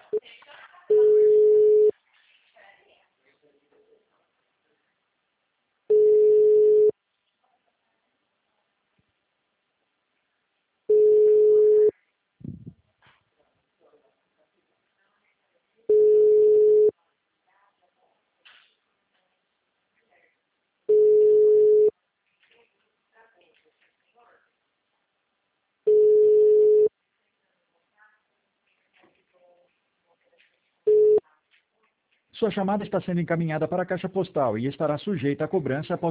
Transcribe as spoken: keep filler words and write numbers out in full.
Sua chamada está sendo encaminhada para a caixa postal e estará sujeita a cobrança após